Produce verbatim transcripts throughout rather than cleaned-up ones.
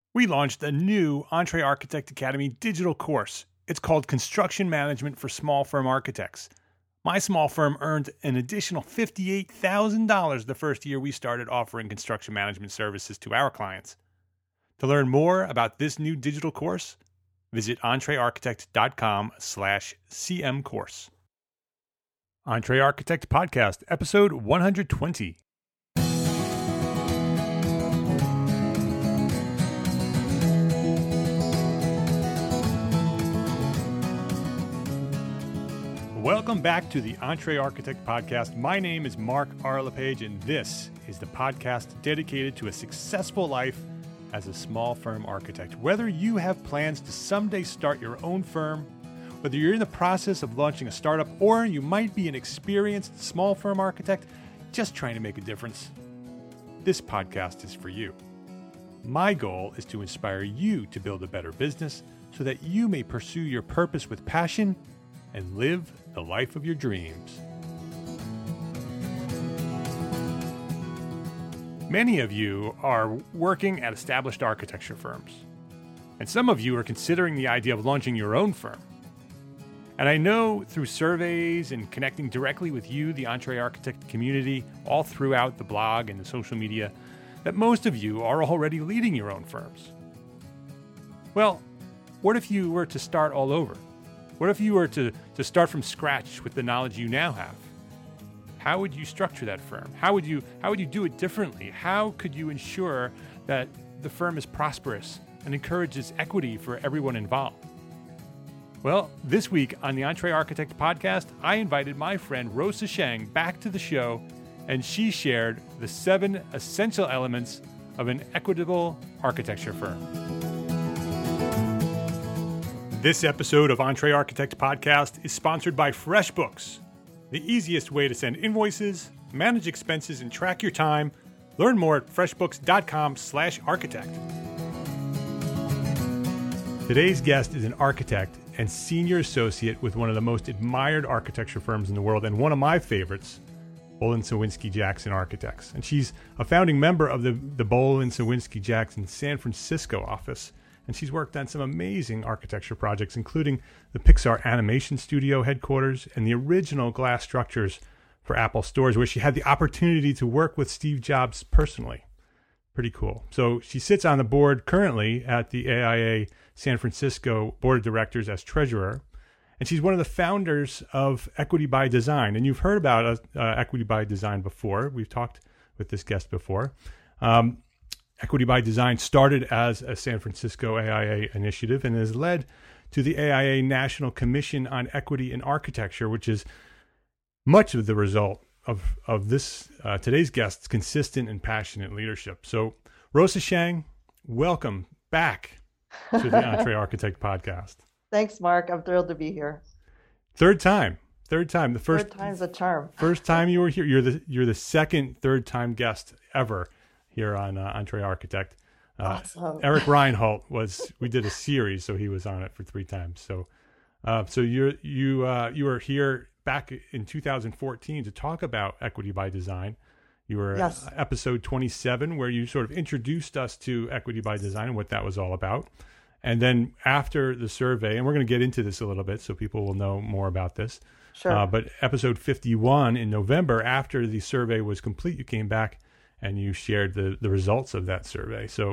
We launched a new Entre Architect Academy digital course. It's called Construction Management for Small Firm Architects. My small firm earned an additional fifty-eight thousand dollars the first year we started offering construction management services to our clients. To learn more about this new digital course, visit entrearchitect.com slash cm course. Entre Architect Podcast, episode one hundred twenty. Welcome back to the Entre Architect Podcast. My name is Mark R. LePage, and this is the podcast dedicated to a successful life as a small firm architect. Whether you have plans to someday start your own firm, whether you're in the process of launching a startup, or you might be an experienced small firm architect just trying to make a difference, this podcast is for you. My goal is to inspire you to build a better business so that you may pursue your purpose with passion and live the life of your dreams. Many of you are working at established architecture firms, and some of you are considering the idea of launching your own firm. And I know through surveys and connecting directly with you, the Entre Architect community, all throughout the blog and the social media, that most of you are already leading your own firms. Well, what if you were to start all over? What if you were to, to start from scratch with the knowledge you now have? How would you structure that firm? How would you how would you do it differently? How could you ensure that the firm is prosperous and encourages equity for everyone involved? Well, this week on the Entre Architect Podcast, I invited my friend Rosa Sheng back to the show, and she shared the seven essential elements of an equitable architecture firm. This episode of Entre Architect Podcast is sponsored by FreshBooks, the easiest way to send invoices, manage expenses, and track your time. Learn more at freshbooks.com slash architect. Today's guest is an architect and senior associate with one of the most admired architecture firms in the world, and one of my favorites, Bohlin Sawinski Jackson Architects. And she's a founding member of the, the Bohlin Sawinski Jackson San Francisco office. And she's worked on some amazing architecture projects, including the Pixar Animation Studio headquarters and the original glass structures for Apple stores, where she had the opportunity to work with Steve Jobs personally. Pretty cool. So she sits on the board currently at the A I A San Francisco Board of Directors as treasurer. And she's one of the founders of Equity by Design. And you've heard about uh, Equity by Design before. We've talked with this guest before. Um, Equity by Design started as a San Francisco A I A initiative and has led to the A I A National Commission on Equity in Architecture, which is much of the result of, of this uh, today's guest's consistent and passionate leadership. So, Rosa Sheng, welcome back to the Entre Architect Podcast. Thanks, Mark. I'm thrilled to be here. Third time. Third time. The first third time's a charm. First time you were here. You're the you're the second third time guest ever here on uh, Entre Architect. Uh, awesome. Eric Reinhold was, we did a series, so he was on it for three times. So, uh, so you're, you, uh, you were here back in two thousand fourteen to talk about Equity by Design. You were yes. uh, episode twenty-seven, where you sort of introduced us to Equity by Design and what that was all about. And then after the survey, and we're going to get into this a little bit so people will know more about this. Sure. Uh, but episode fifty-one in November, after the survey was complete, you came back and you shared the, the results of that survey. So,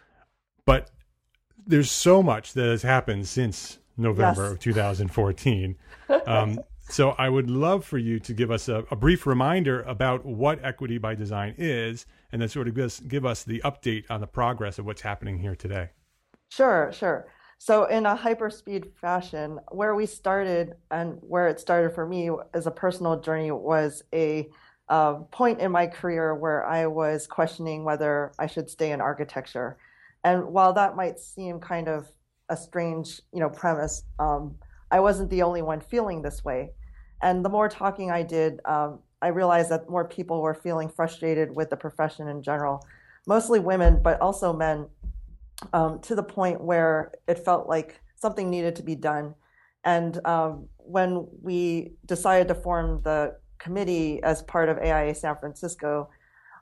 but there's so much that has happened since November yes. of two thousand fourteen. Um, so I would love for you to give us a, a brief reminder about what Equity by Design is, and then sort of give us, give us the update on the progress of what's happening here today. Sure, sure. So in a hyperspeed fashion, where we started and where it started for me as a personal journey was a Uh, point in my career where I was questioning whether I should stay in architecture. And while that might seem kind of a strange, you know, premise, um, I wasn't the only one feeling this way. And the more talking I did, um, I realized that more people were feeling frustrated with the profession in general, mostly women, but also men, um, to the point where it felt like something needed to be done. And um, when we decided to form the committee as part of A I A San Francisco,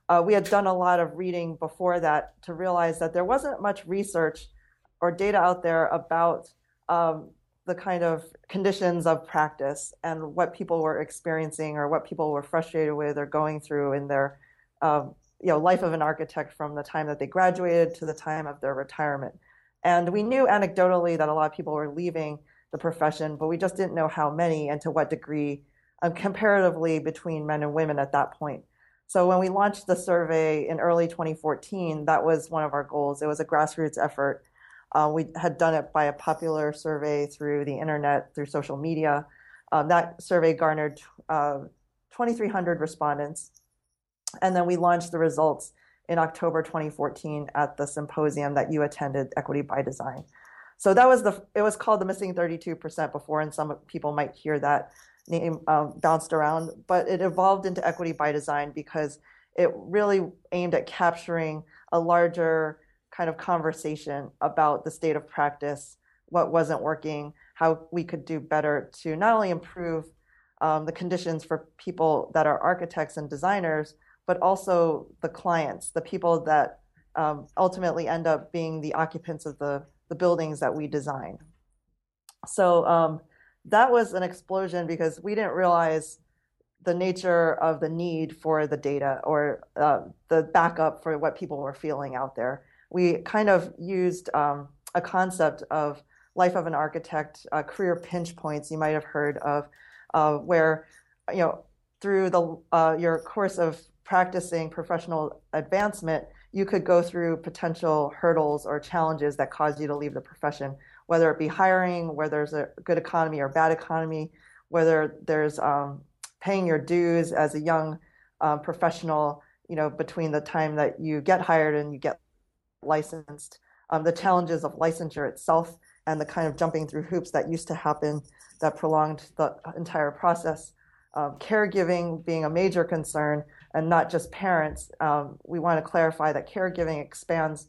uh, we had done a lot of reading before that to realize that there wasn't much research or data out there about um, the kind of conditions of practice and what people were experiencing or what people were frustrated with or going through in their um, you know, life of an architect from the time that they graduated to the time of their retirement. And we knew anecdotally that a lot of people were leaving the profession, but we just didn't know how many and to what degree, um, comparatively between men and women at that point. So when we launched the survey in early twenty fourteen, that was one of our goals. It was a grassroots effort. Uh, we had done it by a popular survey through the internet, through social media. Um, that survey garnered uh, twenty-three hundred respondents. And then we launched the results in October twenty fourteen at the symposium that you attended, Equity by Design. So that was the, it was called the Missing thirty-two percent before, and some people might hear that name um, bounced around, but it evolved into Equity by Design because it really aimed at capturing a larger kind of conversation about the state of practice, what wasn't working, how we could do better to not only improve um, the conditions for people that are architects and designers, but also the clients, the people that um, ultimately end up being the occupants of the, the buildings that we design. So um, that was an explosion because we didn't realize the nature of the need for the data or uh, the backup for what people were feeling out there. We kind of used um, a concept of life of an architect, uh, career pinch points you might have heard of, uh, where, you know, through the uh, your course of practicing professional advancement, you could go through potential hurdles or challenges that cause you to leave the profession, whether it be hiring, where there's a good economy or bad economy, whether there's um, paying your dues as a young uh, professional, you know, between the time that you get hired and you get licensed, um, the challenges of licensure itself and the kind of jumping through hoops that used to happen that prolonged the entire process. Um, caregiving being a major concern, and not just parents. Um, we want to clarify that caregiving expands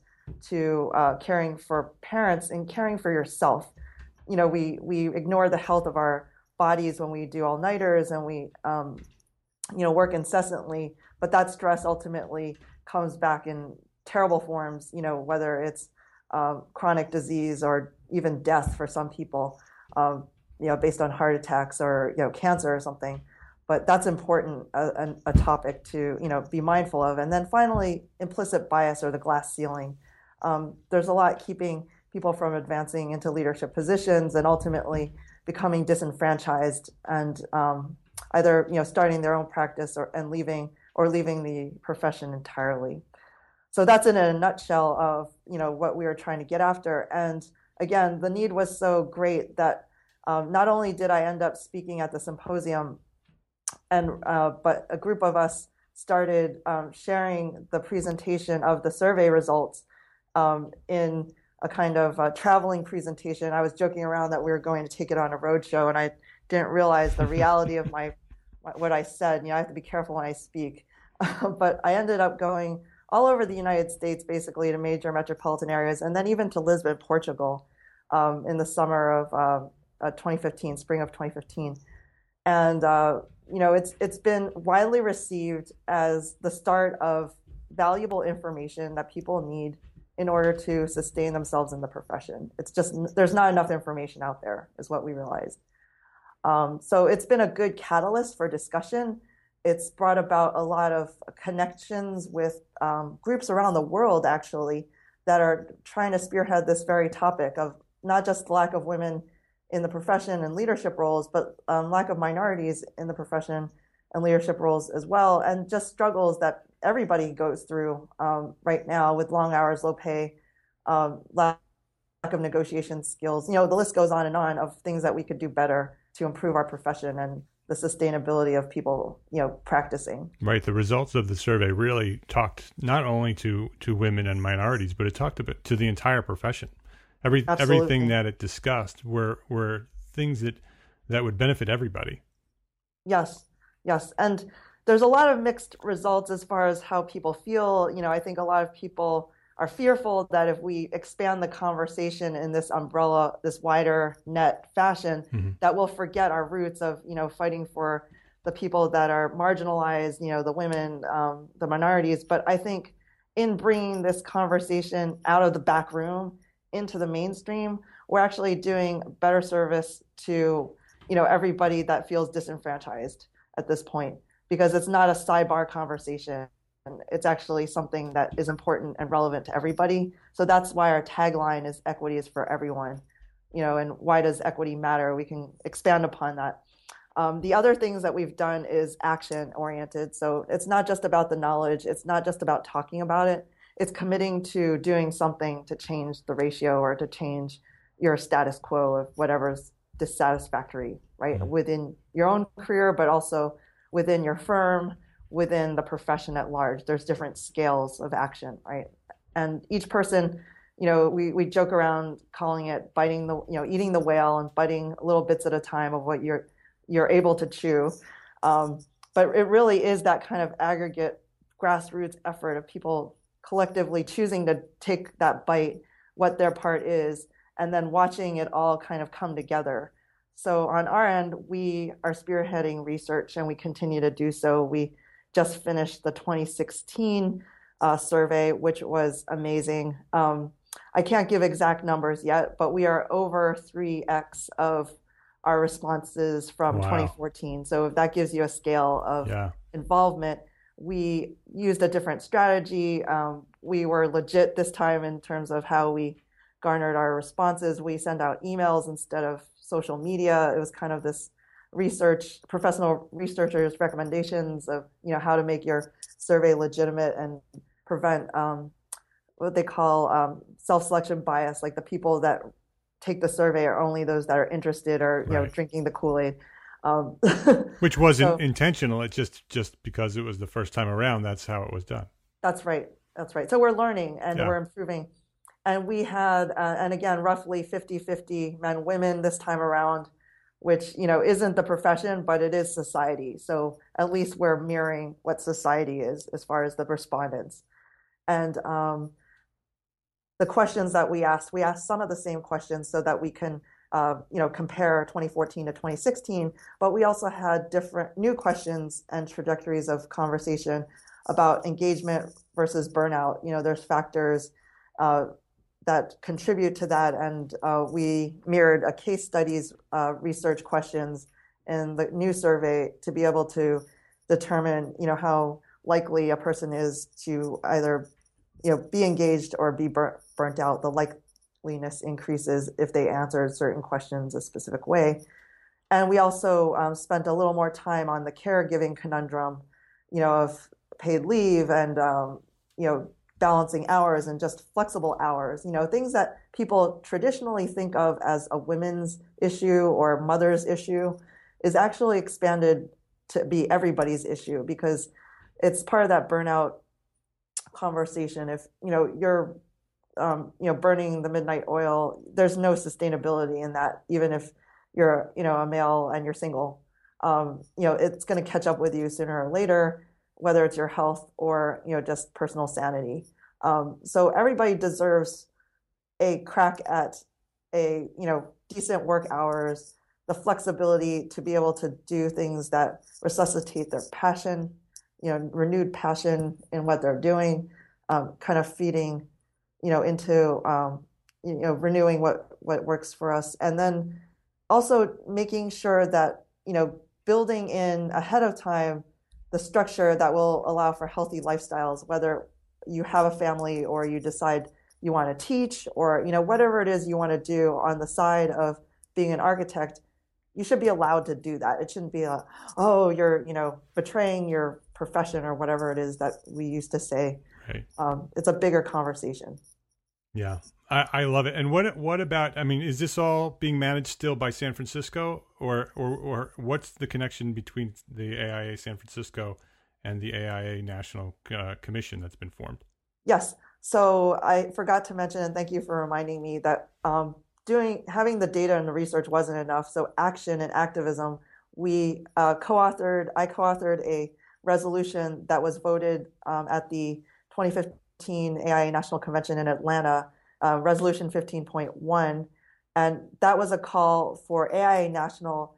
to uh, caring for parents and caring for yourself. You know, we we ignore the health of our bodies when we do all-nighters and we, um, you know, work incessantly, but that stress ultimately comes back in terrible forms, you know, whether it's um, chronic disease or even death for some people, um, you know, based on heart attacks or, you know, cancer or something. But that's important, a, a topic to, you know, be mindful of. And then finally, implicit bias or the glass ceiling. Um, there's a lot keeping people from advancing into leadership positions and ultimately becoming disenfranchised and um, either, you know, starting their own practice or and leaving or leaving the profession entirely. So that's in a nutshell of, you know, what we were trying to get after. And again, the need was so great that um, not only did I end up speaking at the symposium, and uh, but a group of us started um, sharing the presentation of the survey results um, in a kind of uh, traveling presentation. I was joking around that we were going to take it on a roadshow, and I didn't realize the reality of my what I said. You know, I have to be careful when I speak. But I ended up going all over the United States, basically to major metropolitan areas, and then even to Lisbon, Portugal, um, in the summer of uh, uh, twenty fifteen, spring of twenty fifteen. And uh, you know, it's it's been widely received as the start of valuable information that people need in order to sustain themselves in the profession. It's just, there's not enough information out there, is what we realized. Um, so it's been a good catalyst for discussion. It's brought about a lot of connections with um, groups around the world, actually, that are trying to spearhead this very topic of not just the lack of women in the profession and leadership roles, but um, lack of minorities in the profession and leadership roles as well, and just struggles that everybody goes through um, right now with long hours, low pay, um, lack of negotiation skills. You know, the list goes on and on of things that we could do better to improve our profession and the sustainability of people, you know, practicing. Right. The results of the survey really talked not only to, to women and minorities, but it talked about to the entire profession. Every Absolutely. Everything that it discussed were were things that that would benefit everybody. Yes, yes, and there's a lot of mixed results as far as how people feel. You know, I think a lot of people are fearful that if we expand the conversation in this umbrella, this wider net fashion, mm-hmm. that we'll forget our roots of, you know, fighting for the people that are marginalized, you know, the women, um, the minorities. But I think in bringing this conversation out of the back room into the mainstream, we're actually doing better service to, you know, everybody that feels disenfranchised at this point, because it's not a sidebar conversation. It's actually something that is important and relevant to everybody. So that's why our tagline is equity is for everyone, you know, and why does equity matter? We can expand upon that. Um, the other things that we've done is action oriented. So it's not just about the knowledge. It's not just about talking about it. It's committing to doing something to change the ratio or to change your status quo of whatever's dissatisfactory, right? Mm-hmm. Within your own career, but also within your firm, within the profession at large. There's different scales of action, right? And each person, you know, we, we joke around calling it biting the, you know, eating the whale and biting little bits at a time of what you're you're able to chew. Um, but it really is that kind of aggregate grassroots effort of people collectively choosing to take that bite, what their part is, and then watching it all kind of come together. So on our end, we are spearheading research and we continue to do so. We just finished the twenty sixteen uh, survey, which was amazing. Um, I can't give exact numbers yet, but we are over three x of our responses from wow. twenty fourteen. So if that gives you a scale of yeah. involvement, we used a different strategy. Um, we were legit this time in terms of how we garnered our responses. We send out emails instead of social media. It was kind of this research, professional researchers' recommendations of, you know, how to make your survey legitimate and prevent um, what they call um, self-selection bias, like the people that take the survey are only those that are interested or, you right. know, drinking the Kool-Aid. Um, Which wasn't so, intentional. It just, just because it was the first time around, that's how it was done. That's right. That's right. So we're learning and yeah. we're improving. And we had, uh, and again, roughly fifty-fifty men, women this time around, which, you know, isn't the profession, but it is society. So at least we're mirroring what society is as far as the respondents. And um, the questions that we asked, we asked some of the same questions so that we can, uh, you know, compare twenty fourteen to twenty sixteen, but we also had different new questions and trajectories of conversation about engagement versus burnout. You know, there's factors uh, that contribute to that, and uh, we mirrored a case studies uh, research questions in the new survey to be able to determine, you know, how likely a person is to either, you know, be engaged or be bur- burnt out. The likeliness increases if they answered certain questions a specific way. And we also um, spent a little more time on the caregiving conundrum, you know, of paid leave and, um, you know, balancing hours and just flexible hours, you know, things that people traditionally think of as a women's issue or mother's issue is actually expanded to be everybody's issue because it's part of that burnout conversation. If, you know, you're, um, you know, burning the midnight oil, there's no sustainability in that, even if you're, you know, a male and you're single. Um, you know, it's going to catch up with you sooner or later, whether it's your health or, you know, just personal sanity. Um, so everybody deserves a crack at a, you know, decent work hours, the flexibility to be able to do things that resuscitate their passion, you know, renewed passion in what they're doing, um, kind of feeding, you know, into, um, you know, renewing what, what works for us. And then also making sure that, you know, building in ahead of time the structure that will allow for healthy lifestyles, whether you have a family or you decide you want to teach or, you know, whatever it is you want to do on the side of being an architect, you should be allowed to do that. It shouldn't be a, oh, you're, you know, betraying your profession or whatever it is that we used to say. Right. Um, it's a bigger conversation. Yeah, I, I love it. And what what about, I mean, is this all being managed still by San Francisco or, or, or what's the connection between the A I A San Francisco and the A I A National uh, Commission that's been formed? Yes. So I forgot to mention, and thank you for reminding me that um, doing having the data and the research wasn't enough. So action and activism, we uh, co-authored, I co-authored a resolution that was voted um, at the twenty fifteen A I A National Convention in Atlanta, uh, Resolution fifteen point one. And that was a call for A I A National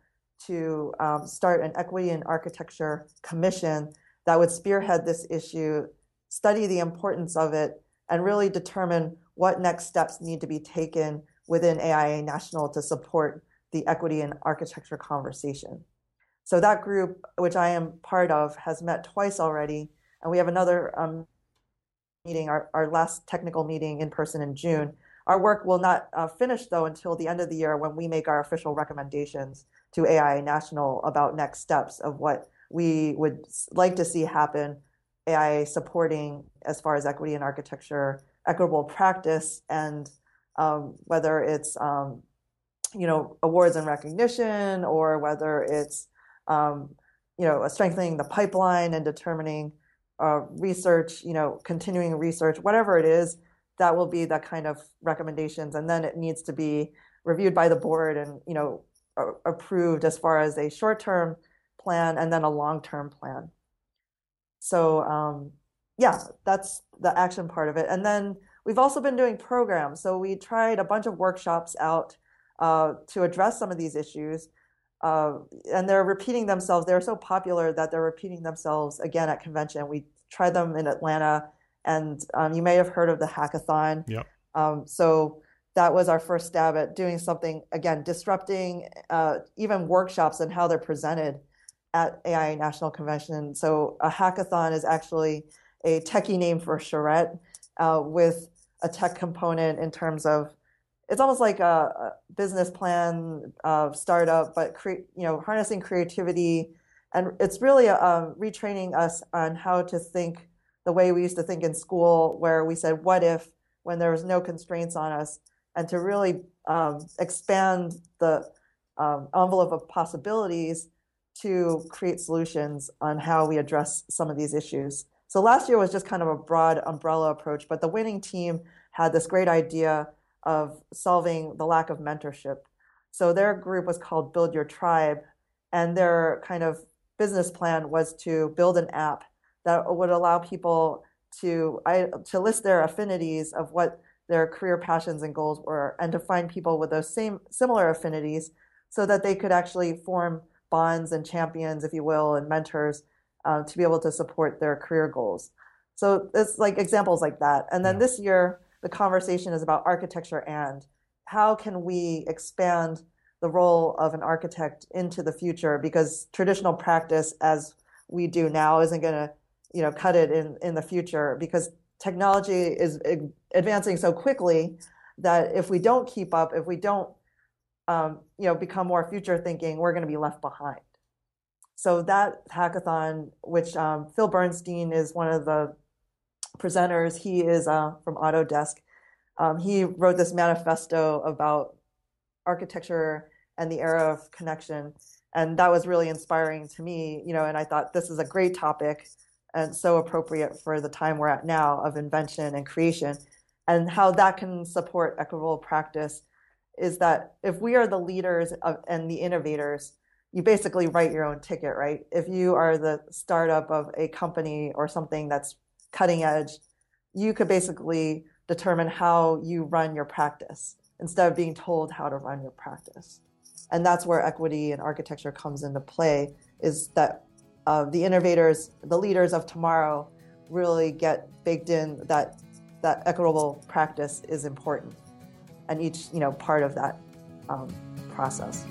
to um, start an equity and architecture commission that would spearhead this issue, study the importance of it, and really determine what next steps need to be taken within A I A National to support the equity and architecture conversation. So that group, which I am part of, has met twice already, and we have another um, meeting, our, our last technical meeting in person in June. Our work will not uh, finish, though, until the end of the year when we make our official recommendations to A I A National about next steps of what we would like to see happen, A I A supporting as far as equity and architecture, equitable practice, and um, whether it's um, you know, awards and recognition, or whether it's um, you know, strengthening the pipeline and determining uh, research, you know, continuing research, whatever it is, that will be the kind of recommendations. And then it needs to be reviewed by the board and, you know, a- approved as far as a short-term plan and then a long-term plan. So um, yeah, that's the action part of it. And then we've also been doing programs. So we tried a bunch of workshops out uh, to address some of these issues. Uh, and they're repeating themselves. They're so popular that they're repeating themselves again at convention. We tried them in Atlanta, and um, you may have heard of the hackathon. Yep. Um, so that was our first stab at doing something, again, disrupting uh, even workshops and how they're presented at A I A National Convention. So a hackathon is actually a techie name for charrette uh, with a tech component in terms of, it's almost like a, a business plan of startup, but cre- you know, harnessing creativity. And it's really um, retraining us on how to think the way we used to think in school, where we said, what if, when there was no constraints on us, and to really um, expand the um, envelope of possibilities to create solutions on how we address some of these issues. So last year was just kind of a broad umbrella approach, but the winning team had this great idea of solving the lack of mentorship. So their group was called Build Your Tribe, and their kind of business plan was to build an app that would allow people to I, to list their affinities of what their career passions and goals were, and to find people with those same similar affinities so that they could actually form bonds and champions, if you will, and mentors uh, to be able to support their career goals. So it's like examples like that. And then yeah. This year, the conversation is about architecture and how can we expand the role of an architect into the future, because traditional practice as we do now isn't going to, you know, cut it in, in the future, because technology is advancing so quickly that if we don't keep up, if we don't, um, you know, become more future thinking, we're going to be left behind. So that hackathon, which um, Phil Bernstein is one of the presenters, he is uh, from Autodesk. Um, he wrote this manifesto about architecture and the era of connection. And that was really inspiring to me, you know, and I thought this is a great topic and so appropriate for the time we're at now of invention and creation, and how that can support equitable practice is that if we are the leaders of, and the innovators, you basically write your own ticket, right? If you are the startup of a company or something that's cutting edge, you could basically determine how you run your practice instead of being told how to run your practice. And that's where equity and architecture comes into play, is that uh, the innovators, the leaders of tomorrow really get baked in that that equitable practice is important, and each, you know, part of that um, process.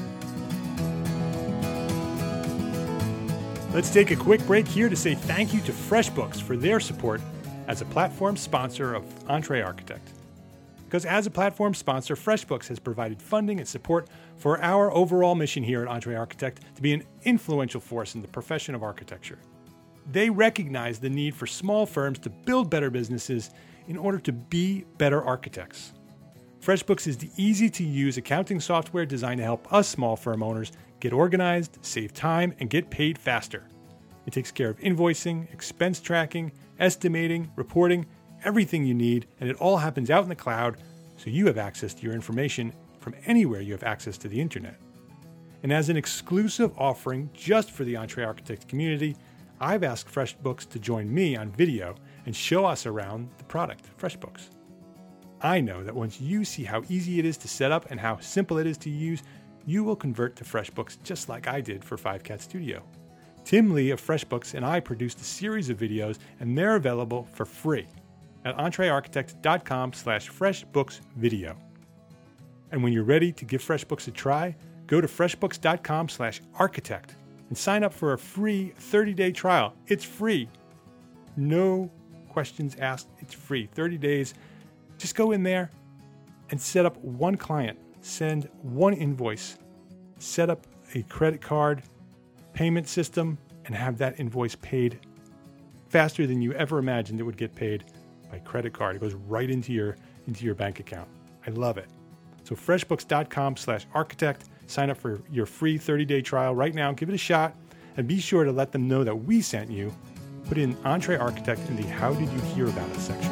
Let's take a quick break here to say thank you to FreshBooks for their support as a platform sponsor of Entre Architect. Because as a platform sponsor, FreshBooks has provided funding and support for our overall mission here at Entre Architect to be an influential force in the profession of architecture. They recognize the need for small firms to build better businesses in order to be better architects. FreshBooks is the easy-to-use accounting software designed to help us small firm owners get organized, save time, and get paid faster. It takes care of invoicing, expense tracking, estimating, reporting, everything you need, and it all happens out in the cloud, so you have access to your information from anywhere you have access to the internet. And as an exclusive offering just for the Entre Architect community, I've asked FreshBooks to join me on video and show us around the product, FreshBooks. I know that once you see how easy it is to set up and how simple it is to use, you will convert to FreshBooks just like I did for Five Cat Studio. Tim Lee of FreshBooks and I produced a series of videos, and they're available for free at entrearchitect.com slash FreshBooksVideo. And when you're ready to give FreshBooks a try, go to freshbooks.com slash architect and sign up for a free thirty-day trial. It's free. No questions asked. It's free. thirty days. Just go in there and set up one client. Send one invoice. Set up a credit card payment system and have that invoice paid faster than you ever imagined it would get paid by credit card. It goes right into your into your bank account. I love it. So freshbooks.com slash architect. Sign up for your free thirty-day trial right now. Give it a shot and be sure to let them know that we sent you. Put in EntreArchitect in the How Did You Hear About Us section.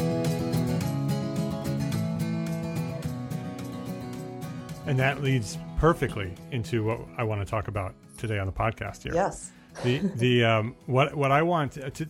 And that leads perfectly into what I want to talk about today on the podcast here. Yes. The the um, what what I want to,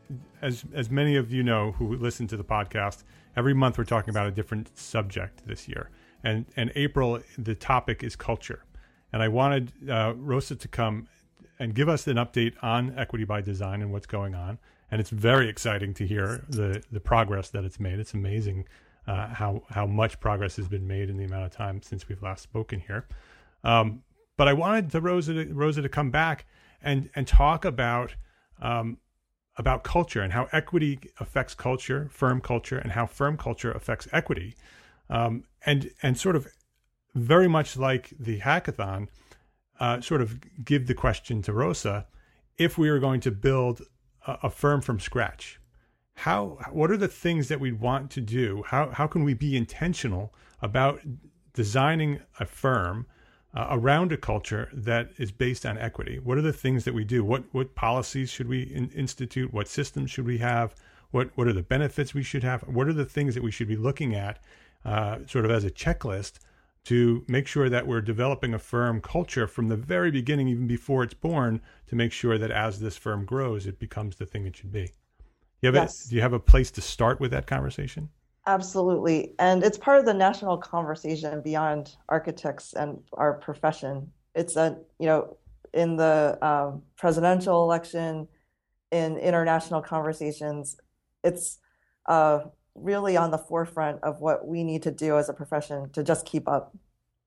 as as many of you know who listen to the podcast, every month we're talking about a different subject this year. And and April, the topic is culture. And I wanted uh, Rosa to come and give us an update on Equity by Design and what's going on. And it's very exciting to hear the the progress that it's made. It's amazing uh, how how much progress has been made in the amount of time since we've last spoken here. Um, but I wanted to Rosa to, Rosa to come back and and talk about um, about culture and how equity affects culture, firm culture, and how firm culture affects equity. Um, and and sort of very much like the hackathon, uh, sort of give the question to Rosa: if we were going to build a, a firm from scratch, how what are the things that we'd want to do? How how can we be intentional about designing a firm uh, around a culture that is based on equity? What are the things that we do? What what policies should we in, institute? What systems should we have? What what are the benefits we should have? What are the things that we should be looking at? Uh, sort of as a checklist to make sure that we're developing a firm culture from the very beginning, even before it's born, to make sure that as this firm grows, it becomes the thing it should be. You have Yes. a, do you have a place to start with that conversation? Absolutely. And it's part of the national conversation beyond architects and our profession. It's a, you know, in the um, presidential election, in international conversations, it's uh, really on the forefront of what we need to do as a profession to just keep up.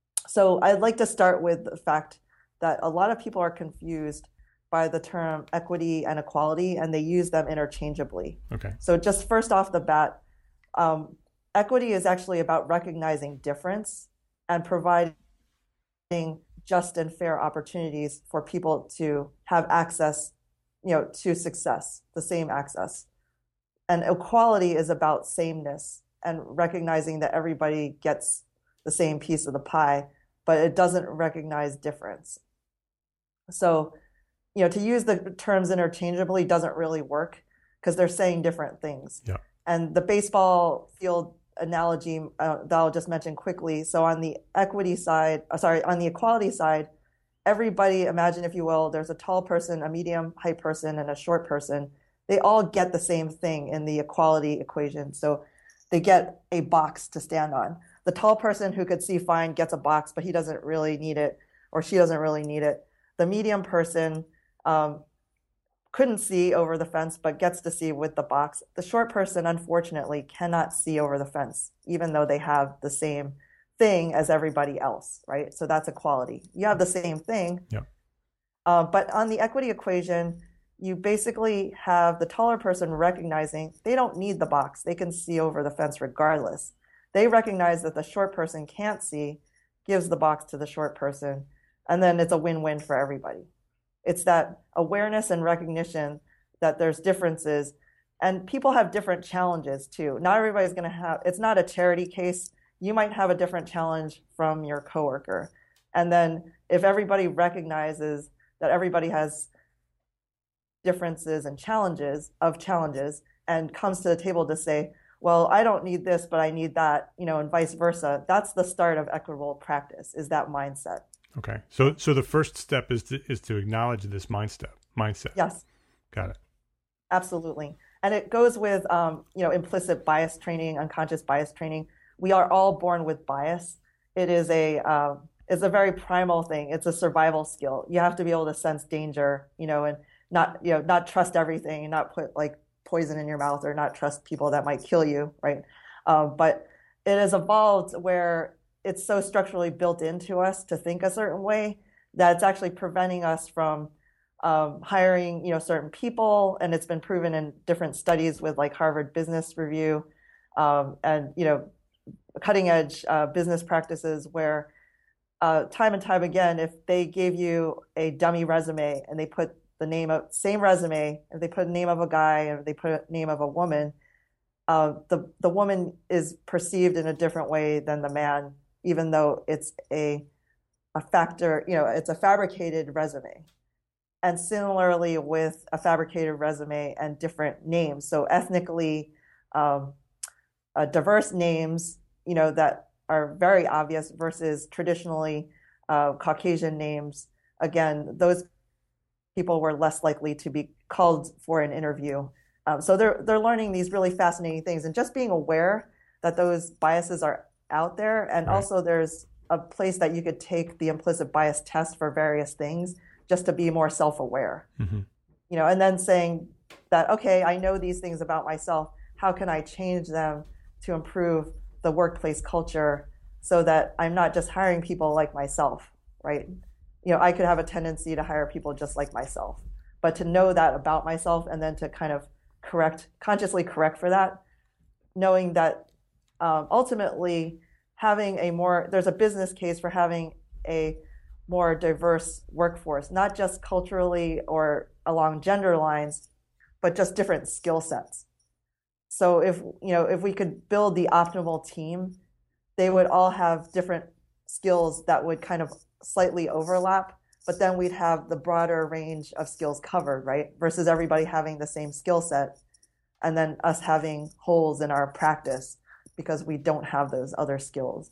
So I'd like to start with the fact that a lot of people are confused by the term equity and equality, and they use them interchangeably. Okay. So just first off the bat, um, equity is actually about recognizing difference and providing just and fair opportunities for people to have access, you know, to success, the same access. And equality is about sameness and recognizing that everybody gets the same piece of the pie, but it doesn't recognize difference. So, you know, to use the terms interchangeably doesn't really work because they're saying different things. Yeah. And the baseball field analogy uh, that I'll just mention quickly. So on the equity side, uh, sorry, on the equality side, everybody, imagine if you will, there's a tall person, a medium height person, and a short person. They all get the same thing in the equality equation. So they get a box to stand on. The tall person who could see fine gets a box, but he doesn't really need it, or she doesn't really need it. The medium person um, couldn't see over the fence, but gets to see with the box. The short person, unfortunately, cannot see over the fence, even though they have the same thing as everybody else, right? So that's equality. You have the same thing. Yeah. Uh, but on the equity equation, you basically have the taller person recognizing they don't need the box. They can see over the fence regardless. They recognize that the short person can't see, gives the box to the short person, and then it's a win-win for everybody. It's that awareness and recognition that there's differences, and people have different challenges too. Not everybody's going to have, it's not a charity case. You might have a different challenge from your coworker. And then if everybody recognizes that everybody has differences and challenges of challenges and comes to the table to say, well, I don't need this, but I need that, you know, and vice versa. That's the start of equitable practice, is that mindset. Okay. So so the first step is to is to acknowledge this mindset. Mindset. Yes. Got it. Absolutely. And it goes with, um, you know, implicit bias training, unconscious bias training. We are all born with bias. It is a, uh, is a very primal thing. It's a survival skill. You have to be able to sense danger, you know, and not, you know, not trust everything and not put like poison in your mouth or not trust people that might kill you, right? Um, but it has evolved where it's so structurally built into us to think a certain way that it's actually preventing us from um, hiring, you know, certain people. And it's been proven in different studies with like Harvard Business Review um, and, you know, cutting edge uh, business practices where uh, time and time again, if they gave you a dummy resume and they put the name of same resume, if they put a name of a guy and they put a name of a woman, uh, the the woman is perceived in a different way than the man, even though it's a a factor, you know, it's a fabricated resume. And similarly with a fabricated resume and different names, so ethnically um, uh, diverse names, you know, that are very obvious versus traditionally uh, Caucasian names. Again, those people were less likely to be called for an interview. Um, so they're they're learning these really fascinating things, and just being aware that those biases are out there, and right. also there's a place that you could take the implicit bias test for various things just to be more self-aware. Mm-hmm. You know, and then saying that, okay, I know these things about myself. How can I change them to improve the workplace culture so that I'm not just hiring people like myself, right? You know, I could have a tendency to hire people just like myself, but to know that about myself and then to kind of correct, consciously correct for that, knowing that um, ultimately having a more, there's a business case for having a more diverse workforce, not just culturally or along gender lines, but just different skill sets. So if, you know, if we could build the optimal team, they would all have different skills that would kind of slightly overlap, but then we'd have the broader range of skills covered, right? Versus everybody having the same skill set and then us having holes in our practice because we don't have those other skills.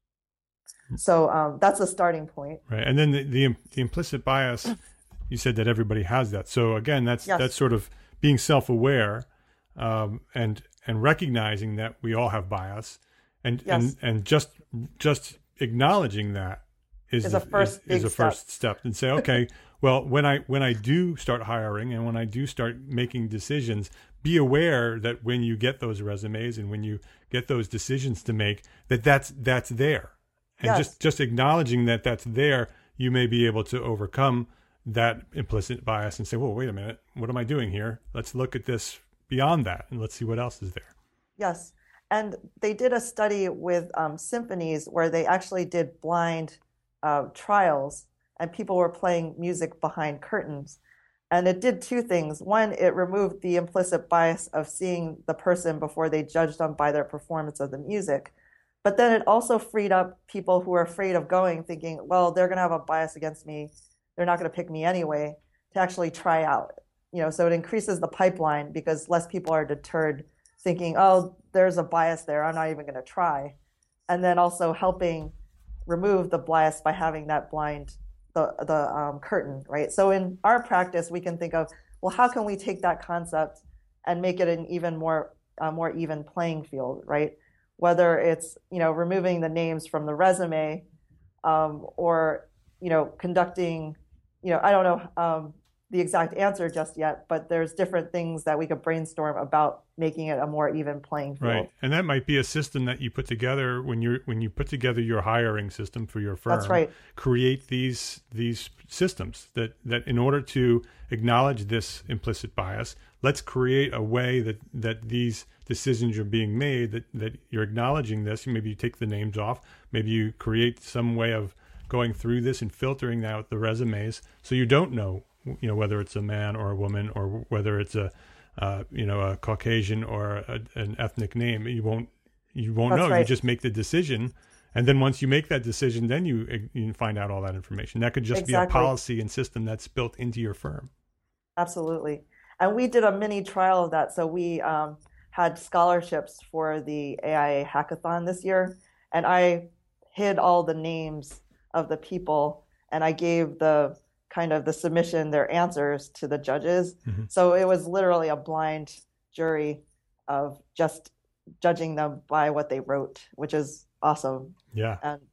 So um, that's a starting point. Right. And then the, the, the implicit bias, you said that everybody has that. So again, that's, yes. that's sort of being self-aware um, and, and recognizing that we all have bias and, yes. and, and just, just acknowledging that is, is the, a first, is, is a first step. step and say, okay, well, when I, when I do start hiring and when I do start making decisions, be aware that when you get those resumes and when you get those decisions to make, that that's, that's there. And yes. just, just acknowledging that that's there, you may be able to overcome that implicit bias and say, well, wait a minute, what am I doing here? Let's look at this beyond that and let's see what else is there. Yes. And they did a study with um, symphonies where they actually did blind uh, trials and people were playing music behind curtains. And it did two things. One, it removed the implicit bias of seeing the person before they judged them by their performance of the music. But then it also freed up people who are afraid of going, thinking, well, they're going to have a bias against me. They're not going to pick me anyway, to actually try out. You know, so it increases the pipeline because less people are deterred thinking, oh, there's a bias there. I'm not even going to try. And then also helping remove the bias by having that blind, the, the um, curtain, right? So in our practice, we can think of, well, how can we take that concept and make it an even more, uh, more even playing field, right? Whether it's, you know, removing the names from the resume um, or, you know, conducting, you know, I don't know um, the exact answer just yet, but there's different things that we could brainstorm about making it a more even playing field. Right. And that might be a system that you put together when you're, when you put together your hiring system for your firm. That's right. Create these, these systems that, that in order to acknowledge this implicit bias, let's create a way that, that these decisions are being made, that, that you're acknowledging this. Maybe you take the names off. Maybe you create some way of going through this and filtering out the resumes so you don't know, you know, whether it's a man or a woman or whether it's a, uh, you know, a Caucasian or a, an ethnic name. You won't, you won't That's know. right. You just make the decision. And then once you make that decision, then you, you find out all that information. That could just Exactly. be a policy and system that's built into your firm. Absolutely. And we did a mini trial of that. So we um, had scholarships for the A I A hackathon this year. And I hid all the names of the people and I gave the kind of the submission, their answers to the judges. Mm-hmm. So it was literally a blind jury of just judging them by what they wrote, which is awesome. Yeah. And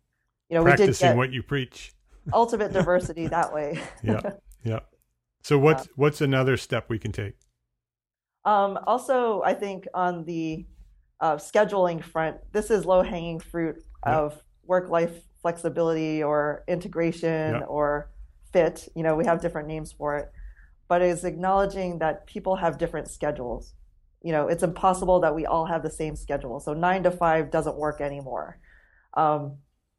You know, we did Practicing get what you preach. ultimate diversity that way. Yeah, yeah. So Yeah. what's what's another step we can take? Um, also, I think on the uh, scheduling front, this is low-hanging fruit Yeah, of work-life flexibility or integration yeah, or fit. You know, we have different names for it, but it's acknowledging that people have different schedules. You know, it's impossible that we all have the same schedule. So nine to five doesn't work anymore. Um,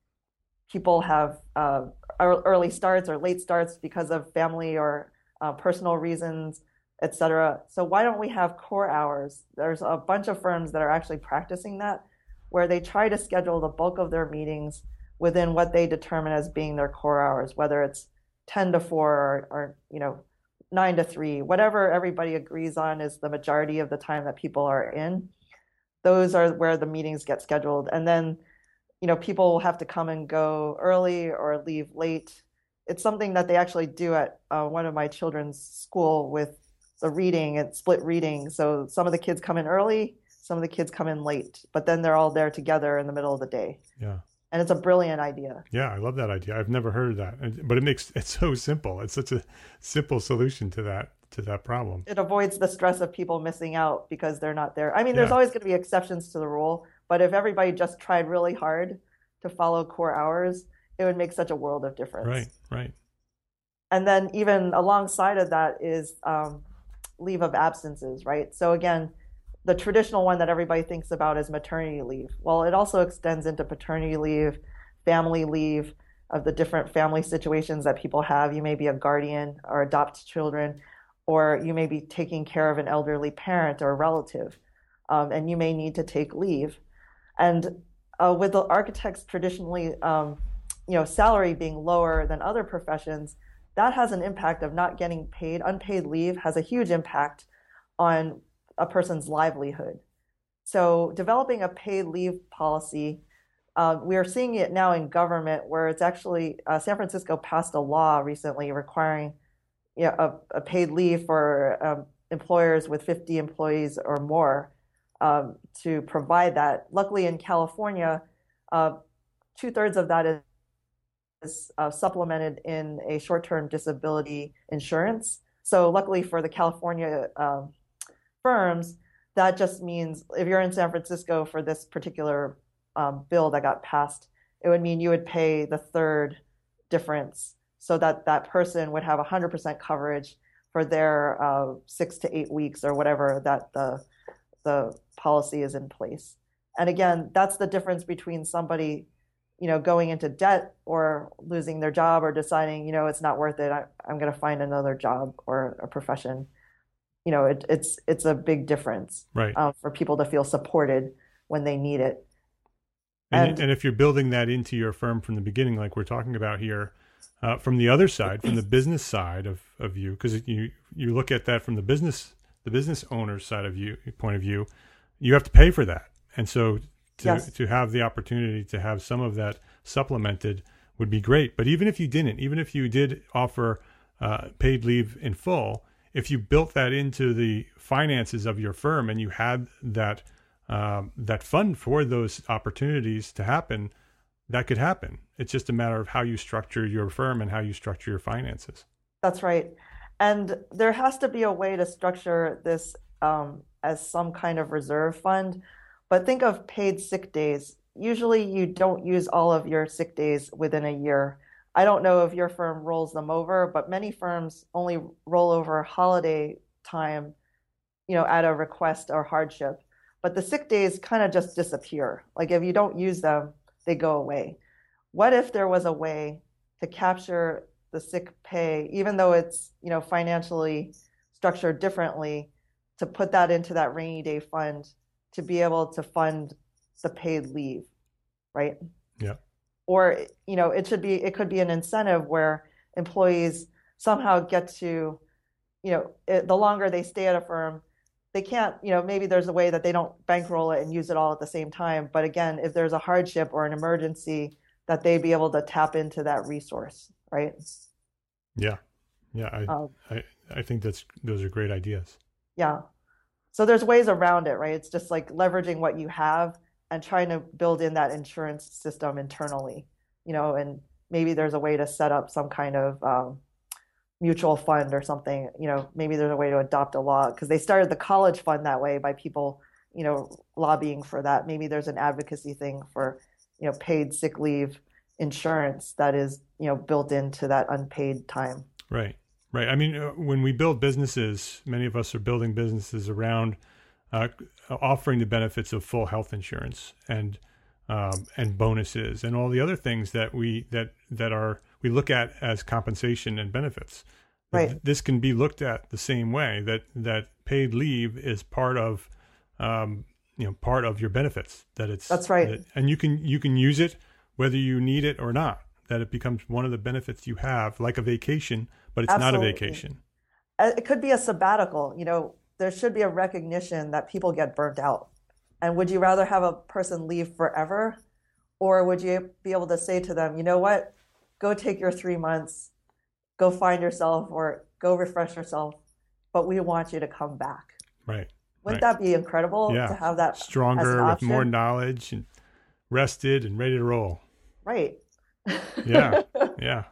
People have uh, early starts or late starts because of family or uh, personal reasons, et cetera. So why don't we have core hours? There's a bunch of firms that are actually practicing that, where they try to schedule the bulk of their meetings within what they determine as being their core hours, whether it's ten to four or, or you know, nine to three, whatever everybody agrees on is the majority of the time that people are in. Those are where the meetings get scheduled. And then you know, people will have to come and go early or leave late. It's something that they actually do at uh, one of my children's school with the reading and split reading. So some of the kids come in early, some of the kids come in late, but then they're all there together in the middle of the day. yeah. And it's a brilliant idea. Yeah, I love that idea. I've never heard of that, And- but it makes it's so simple. It's such a simple solution to that to that problem. It avoids the stress of people missing out because they're not there. I mean, there's Yeah, always going to be exceptions to the rule, but if everybody just tried really hard to follow core hours, it would make such a world of difference. right, right. And then even alongside of that is um, leave of absences, right? So again, the traditional one that everybody thinks about is maternity leave. Well, it also extends into paternity leave, family leave of the different family situations that people have. You may be a guardian or adopt children, or you may be taking care of an elderly parent or relative, um, and you may need to take leave. And uh, with the architects traditionally, um, you know, salary being lower than other professions, that has an impact of not getting paid. Unpaid leave has a huge impact on a person's livelihood. So developing a paid leave policy, uh, we are seeing it now in government where it's actually, uh, San Francisco passed a law recently requiring you know, a, a paid leave for um, employers with fifty employees or more um, to provide that. Luckily in California, uh, two thirds of that is is uh, supplemented in a short-term disability insurance. So luckily for the California um, firms, that just means if you're in San Francisco for this particular um, bill that got passed, it would mean you would pay the third difference so that that person would have one hundred percent coverage for their uh, six to eight weeks or whatever that the, the policy is in place. And again, that's the difference between somebody you know, going into debt or losing their job or deciding, you know, it's not worth it. I, I'm going to find another job or a profession. You know, it, it's it's a big difference Right. um, for people to feel supported when they need it. And, And and if you're building that into your firm from the beginning, like we're talking about here, uh, from the other side, from the business side of, of you, because you you look at that from the business the business owner's side of you point of view, you have to pay for that, and so to yes, to have the opportunity to have some of that supplemented would be great. But even if you didn't, even if you did offer uh, paid leave in full, if you built that into the finances of your firm and you had that um, that fund for those opportunities to happen, that could happen. It's just a matter of how you structure your firm and how you structure your finances. that's right. And there has to be a way to structure this um, as some kind of reserve fund. But think of paid sick days. Usually you don't use all of your sick days within a year. I don't know if your firm rolls them over, but many firms only roll over holiday time, you know, at a request or hardship. But the sick days kind of just disappear. Like if you don't use them, they go away. What if there was a way to capture the sick pay, even though it's, you know, financially structured differently, to put that into that rainy day fund to be able to fund the paid leave, right? Yeah. Or, you know, it should be, it could be an incentive where employees somehow get to, you know, it, the longer they stay at a firm, they can't, you know, maybe there's a way that they don't bankroll it and use it all at the same time. But again, if there's a hardship or an emergency, that they be able to tap into that resource, right? Yeah. Yeah. I, Um, I, I think that's, those are great ideas. yeah. So there's ways around it, right? It's just like leveraging what you have and trying to build in that insurance system internally. you know, and maybe there's a way to set up some kind of um, mutual fund or something, you know, maybe there's a way to adopt a law because they started the college fund that way by people, you know, lobbying for that. Maybe there's an advocacy thing for, you know, paid sick leave insurance that is, you know, built into that unpaid time. Right. Right. I mean, uh, when we build businesses, many of us are building businesses around uh, offering the benefits of full health insurance and um, and bonuses and all the other things that we that that are we look at as compensation and benefits. Right. This can be looked at the same way that that paid leave is part of um, you know part of your benefits. That it's That's right. That, and you can you can use it whether you need it or not. That it becomes one of the benefits you have, like a vacation, but it's Absolutely. not a vacation. It could be a sabbatical. You know, there should be a recognition that people get burnt out. And would you rather have a person leave forever? Or would you be able to say to them, you know what, go take your three months, go find yourself or go refresh yourself, but we want you to come back. Right. Wouldn't right. that be incredible yeah. to have that stronger with more knowledge and rested and ready to roll? Right. yeah. Yeah.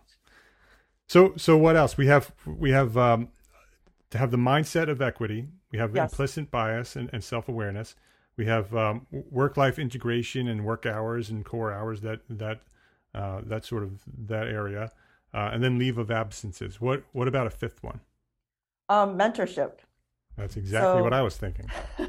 So, so what else? We have, we have, um, to have the mindset of equity. We have Yes. implicit bias and, and self-awareness. We have um, work-life integration and work hours and core hours, that, that, uh, that sort of that area. Uh, and then leave of absences. What, what about a fifth one? Um, mentorship. That's exactly So- what I was thinking.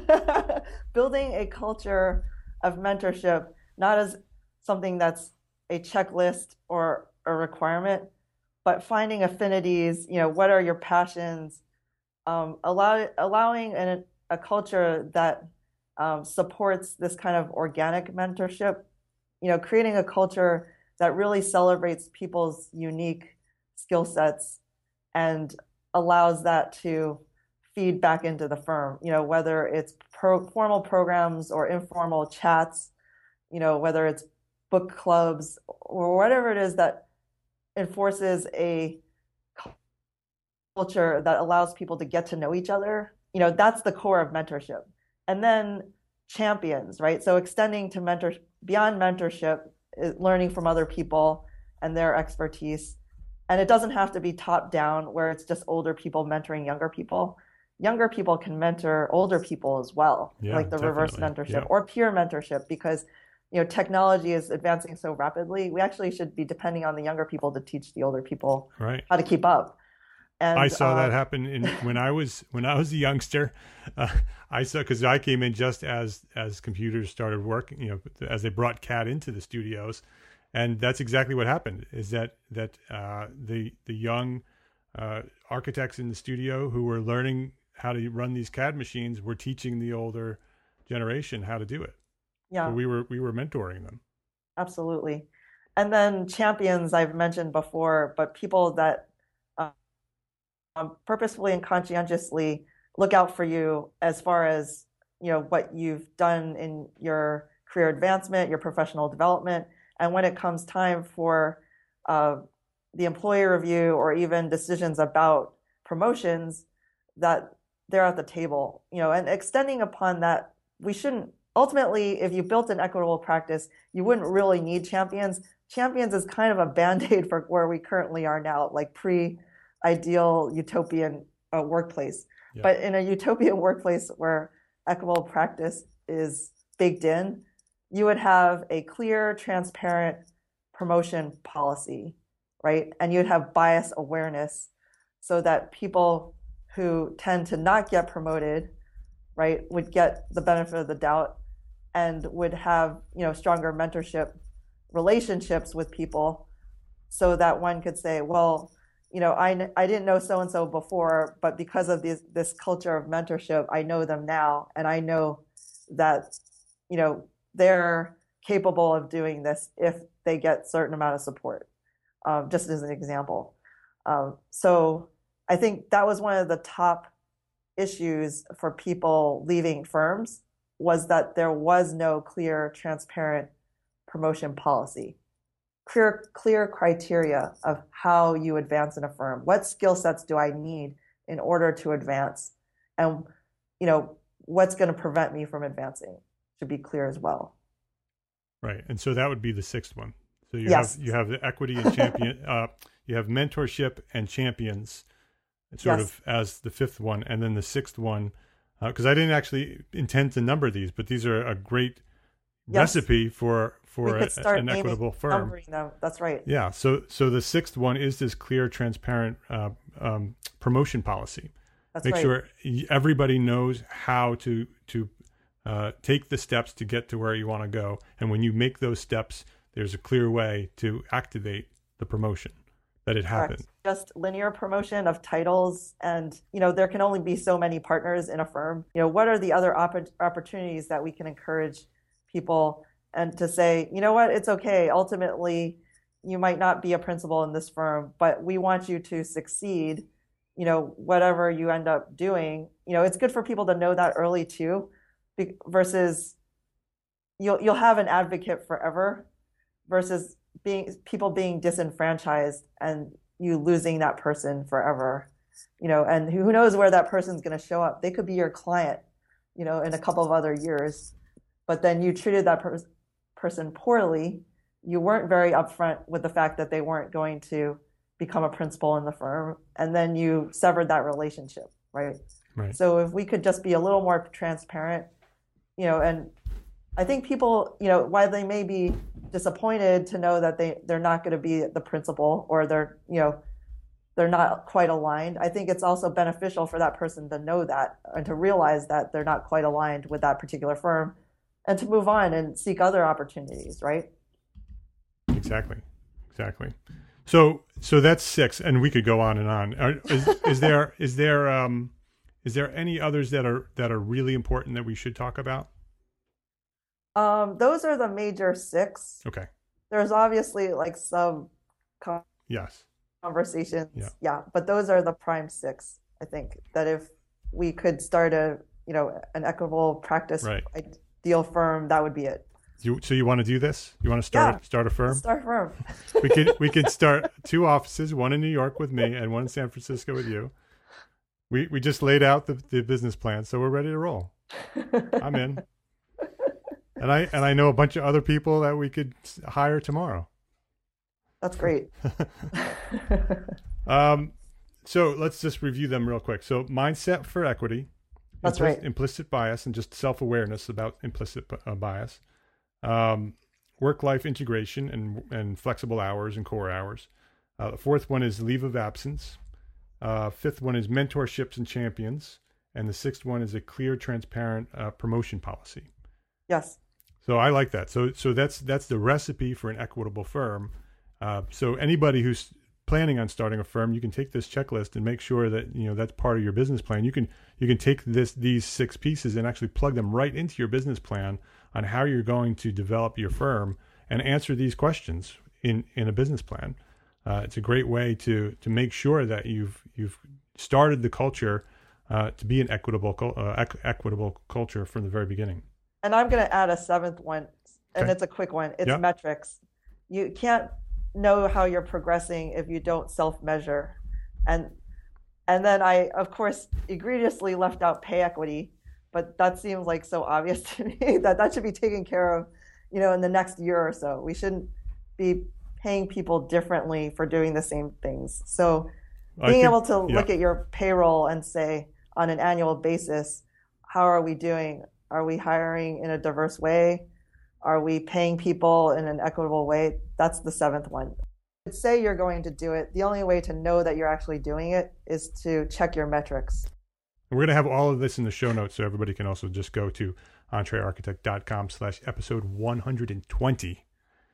Building a culture of mentorship, not as something that's a checklist or a requirement, but finding affinities, you know, what are your passions, um, allow, allowing an, a culture that um, supports this kind of organic mentorship, you know, creating a culture that really celebrates people's unique skill sets and allows that to feed back into the firm, you know, whether it's pro, formal programs or informal chats, you know, whether it's book clubs or whatever it is that enforces a culture that allows people to get to know each other. You know, that's the core of mentorship. And then champions, right? So extending to mentor beyond mentorship, learning from other people and their expertise. And it doesn't have to be top down where it's just older people mentoring younger people. Younger people can mentor older people as well, Yeah, like the reverse definitely. mentorship Yeah. or peer mentorship, because you know technology is advancing so rapidly. We actually should be depending on the younger people to teach the older people Right. how to keep up. And I saw um, that happen in when I was when I was a youngster. Uh, I saw because I came in just as as computers started working, you know, as they brought C A D into the studios, and that's exactly what happened. Is that that uh, the the young uh, architects in the studio who were learning how to run these C A D machines were teaching the older generation how to do it. Yeah. So we were we were mentoring them. Absolutely. And then champions I've mentioned before, but people that um, purposefully and conscientiously look out for you as far as you know what you've done in your career advancement, your professional development, and when it comes time for uh, the employee review or even decisions about promotions, that they're at the table, you know, and extending upon that, we shouldn't ultimately, if you built an equitable practice, you wouldn't really need champions. Champions is kind of a band-aid for where we currently are now, like pre-ideal utopian uh, workplace. Yeah. But in a utopian workplace where equitable practice is baked in, you would have a clear, transparent promotion policy, right? And you'd have bias awareness so that people who tend to not get promoted, right, would get the benefit of the doubt and would have, you know, stronger mentorship relationships with people so that one could say, well, you know, I, I didn't know so-and-so before, but because of this, this culture of mentorship, I know them now. And I know that, you know, they're capable of doing this if they get certain amount of support, um, just as an example. Um, so I think that was one of the top issues for people leaving firms, was that there was no clear, transparent promotion policy, clear, clear criteria of how you advance in a firm. What skill sets do I need in order to advance? And, you know, what's going to prevent me from advancing should be clear as well. Right. And so that would be the sixth one. So you Yes. have you have the equity and champion. Uh, you have mentorship and champions, sort Yes. of as the fifth one, and then the sixth one. Because uh, I didn't actually intend to number these, but these are a great Yes. recipe for for We a, could start an naming, equitable firm. numbering them. That's right. Yeah. So so the sixth one is this clear, transparent uh, um, promotion policy. That's Make right. sure y- everybody knows how to to uh, take the steps to get to where you want to go, and when you make those steps, there's a clear way to activate the promotion that it happened. Correct. Just linear promotion of titles, and you know there can only be so many partners in a firm. You know, what are the other opp- opportunities that we can encourage people and to say, you know what, it's okay. Ultimately, you might not be a principal in this firm, but we want you to succeed. You know, whatever you end up doing, you know, it's good for people to know that early too, be- versus you'll you'll have an advocate forever, versus being people being disenfranchised and you losing that person forever, you know, and who knows where that person's going to show up. They could be your client, you know, in a couple of other years, but then you treated that per- person poorly. You weren't very upfront with the fact that they weren't going to become a principal in the firm, and then you severed that relationship, right? Right. So if we could just be a little more transparent, you know, and I think people, you know, while they may be disappointed to know that they, they're not going to be the principal, or they're, you know, they're not quite aligned, I think it's also beneficial for that person to know that and to realize that they're not quite aligned with that particular firm and to move on and seek other opportunities, right? Exactly. Exactly. So so that's six, and we could go on and on. Are, is, is there is there um is there any others that are that are really important that we should talk about? Um, those are the major six. Okay. There's obviously like some Yes. conversations, Yeah. yeah, but those are the prime six. I think that if we could start a, you know, an equitable practice Right. ideal firm, that would be it. You, so you want to do this? You want to start Yeah. start a firm? Start a firm. we could we could start two offices, one in New York with me and one in San Francisco with you. We we just laid out the, the business plan, so we're ready to roll. I'm in. And I and I know a bunch of other people that we could hire tomorrow. That's great. um, so let's just review them real quick. So mindset for equity. That's impl- right. Implicit bias and just self-awareness about implicit uh, bias. Um, work-life integration and and flexible hours and core hours. Uh, the fourth one is leave of absence. Uh, fifth one is mentorships and champions. And the sixth one is a clear, transparent uh, promotion policy. Yes. So I like that. So so that's that's the recipe for an equitable firm. Uh, so anybody who's planning on starting a firm, you can take this checklist and make sure that you know that's part of your business plan. You can you can take this these six pieces and actually plug them right into your business plan on how you're going to develop your firm and answer these questions in in a business plan. Uh, it's a great way to to make sure that you've you've started the culture uh, to be an equitable uh, equ- equitable culture from the very beginning. And I'm going to add a seventh one, and Okay. it's a quick one. It's Yep. metrics. You can't know how you're progressing if you don't self-measure. And and then I, of course, egregiously left out pay equity, but that seems like so obvious to me that that should be taken care of, you know, in the next year or so. We shouldn't be paying people differently for doing the same things. So I being think- able to yeah. look at your payroll and say on an annual basis, how are we doing? Are we hiring in a diverse way? Are we paying people in an equitable way? That's the seventh one. Say you're going to do it. The only way to know that you're actually doing it is to check your metrics. We're going to have all of this in the show notes, so everybody can also just go to entrearchitect.com slash episode one hundred twenty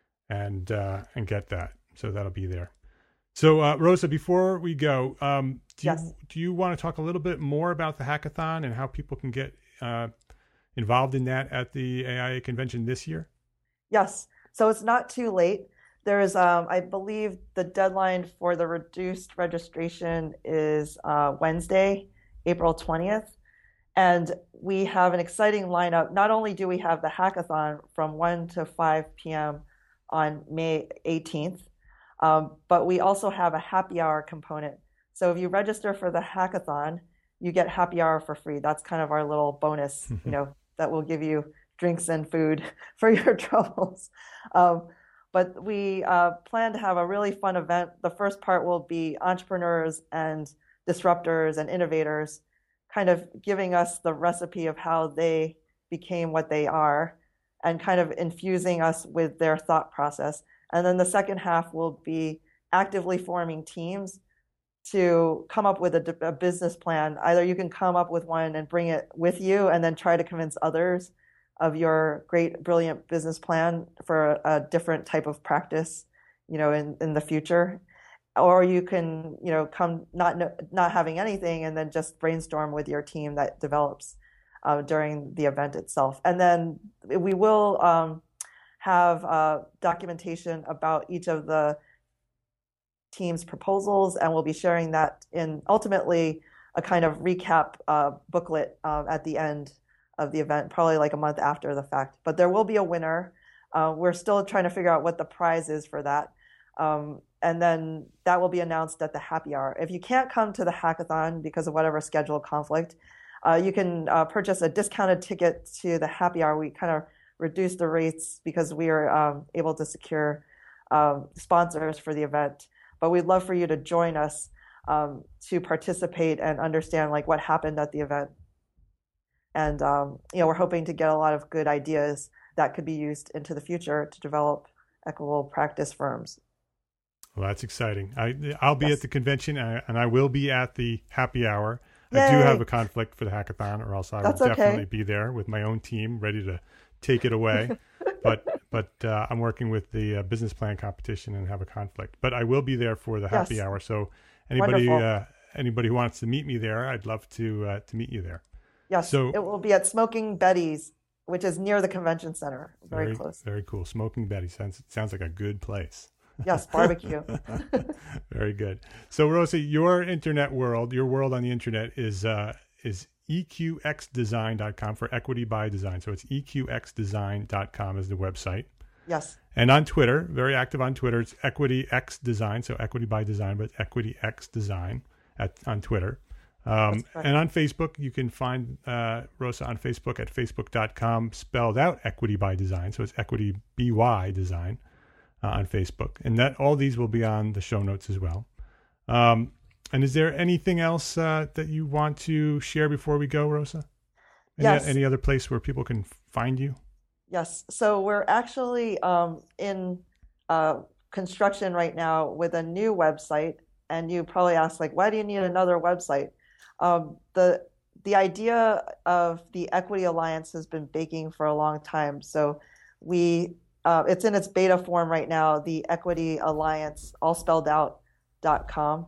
and uh, and get that. So that'll be there. So uh, Rosa, before we go, um, do you Yes. do you want to talk a little bit more about the hackathon and how people can get uh, involved in that at the A I A convention this year? Yes. So it's not too late. There's, um, I believe, the deadline for the reduced registration is uh, Wednesday, April twentieth. And we have an exciting lineup. Not only do we have the hackathon from one to five p.m. on May eighteenth, um, but we also have a happy hour component. So if you register for the hackathon, you get happy hour for free. That's kind of our little bonus, you know, that will give you drinks and food for your troubles. Um, But we uh, plan to have a really fun event. The first part will be entrepreneurs and disruptors and innovators kind of giving us the recipe of how they became what they are and kind of infusing us with their thought process. And then the second half will be actively forming teams to come up with a, a business plan. Either you can come up with one and bring it with you and then try to convince others of your great, brilliant business plan for a, a different type of practice, you know, in, in the future. Or you can, you know, come not not having anything and then just brainstorm with your team that develops uh, during the event itself. And then we will um, have uh, documentation about each of the team's proposals, and we'll be sharing that in ultimately a kind of recap uh, booklet uh, at the end of the event, probably like a month after the fact. But there will be a winner. Uh, we're still trying to figure out what the prize is for that. Um, and then that will be announced at the happy hour. If you can't come to the hackathon because of whatever schedule conflict, uh, you can uh, purchase a discounted ticket to the happy hour. We kind of reduced the rates because we are um, able to secure um, sponsors for the event. But we'd love for you to join us um, to participate and understand like what happened at the event. And um, you know, we're hoping to get a lot of good ideas that could be used into the future to develop equitable practice firms. Well, that's exciting. I, I'll be Yes. at the convention, and I, and I will be at the happy hour. Yay. I do have a conflict for the hackathon, or else I That's will okay. definitely be there with my own team ready to take it away. but but uh, I'm working with the uh, business plan competition and have a conflict. But I will be there for the happy Yes. hour. So anybody Wonderful. uh, anybody who wants to meet me there, I'd love to uh, to meet you there. Yes, So- it will be at Smoking Betty's, which is near the convention center. Very, Very close. Very cool. Smoking Betty sounds sounds like a good place. Yes, barbecue. Very good. So Rosa, your internet world, your world on the internet is uh, is E Q X design dot com for Equity by Design. So it's E Q X design dot com is the website. Yes. And on Twitter, very active on Twitter, it's Equity X Design. So Equity by Design, but Equity X Design at on Twitter. Um, That's right. and on Facebook, you can find uh, Rosa on Facebook at facebook dot com, spelled out Equity by Design. So it's Equity B Y Design uh, on Facebook. And that all these will be on the show notes as well. Um, and is there anything else uh, that you want to share before we go, Rosa? Any, Yes. any other place where people can find you? Yes. So we're actually um, in uh, construction right now with a new website. And you probably ask, like, why do you need another website? Um, the the idea of the Equity Alliance has been baking for a long time. So we uh, it's in its beta form right now, the Equity Alliance, all spelled out, dot com.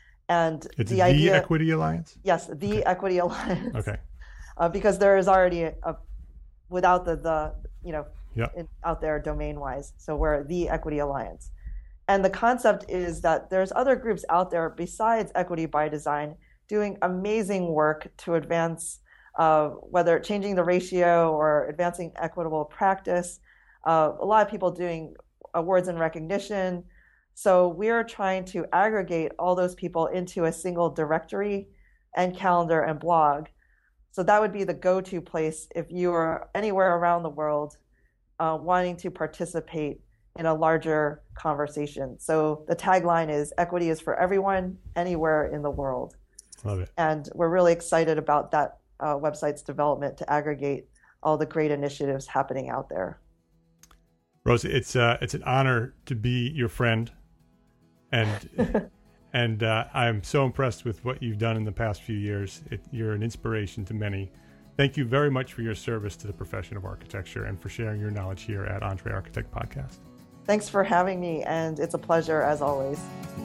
And It's the the idea, Equity Alliance? yes, the Okay. Equity Alliance. Okay. Uh, because there is already a, a without the the you know Yeah. in, out there domain wise. So we're the Equity Alliance, and the concept is that there's other groups out there besides Equity by Design doing amazing work to advance uh, whether changing the ratio or advancing equitable practice. Uh, a lot of people doing awards and recognition. So we're trying to aggregate all those people into a single directory and calendar and blog. So that would be the go-to place if you are anywhere around the world uh, wanting to participate in a larger conversation. So the tagline is equity is for everyone, anywhere in the world. Love it. And we're really excited about that uh, website's development to aggregate all the great initiatives happening out there. Rosa, it's uh, it's an honor to be your friend, and and uh, I'm so impressed with what you've done in the past few years. It, you're an inspiration to many. Thank you very much for your service to the profession of architecture and for sharing your knowledge here at Entre Architect Podcast. Thanks for having me, and it's a pleasure as always.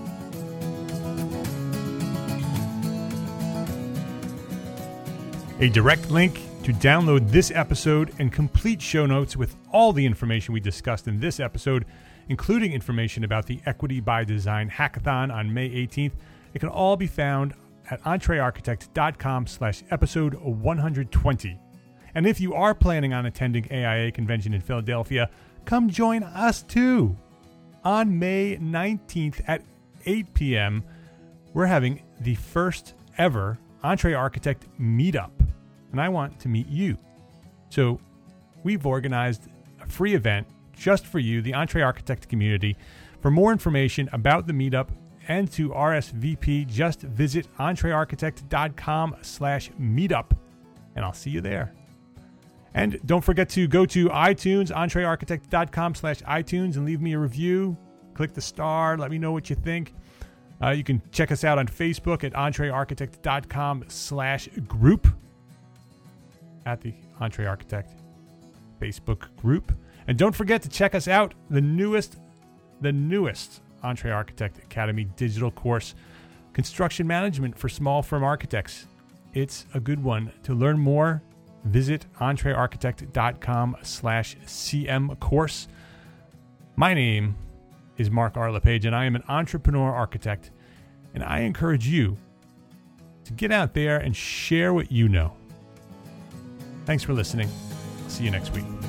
A direct link to download this episode and complete show notes with all the information we discussed in this episode, including information about the Equity by Design Hackathon on May eighteenth. It can all be found at entrearchitect.com slash episode 120. And if you are planning on attending A I A convention in Philadelphia, come join us too. On May nineteenth at eight p.m., we're having the first ever Entre Architect meetup, and I want to meet you. So we've organized a free event just for you, the Entre Architect community. For more information about the meetup and to R S V P, just visit entrearchitect.com slash meetup, and I'll see you there. And don't forget to go to iTunes, entrearchitect.com slash iTunes, and leave me a review. Click the star. Let me know what you think. Uh, you can check us out on Facebook at entrearchitect.com slash group, at the Entre Architect Facebook group. And don't forget to check us out, the newest, the newest Entre Architect Academy digital course, Construction Management for Small Firm Architects. It's a good one. To learn more, visit entrearchitect.com slash CM course. My name is Mark R. LePage, and I am an entrepreneur architect, and I encourage you to get out there and share what you know. Thanks for listening. See you next week.